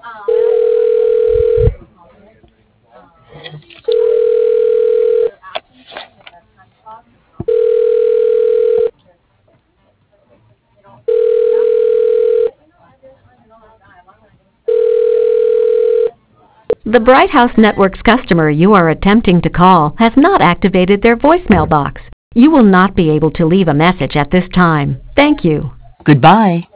The Bright House Network's customer you are attempting to call has not activated their voicemail box. You will not be able to leave a message at this time. Thank you. Goodbye.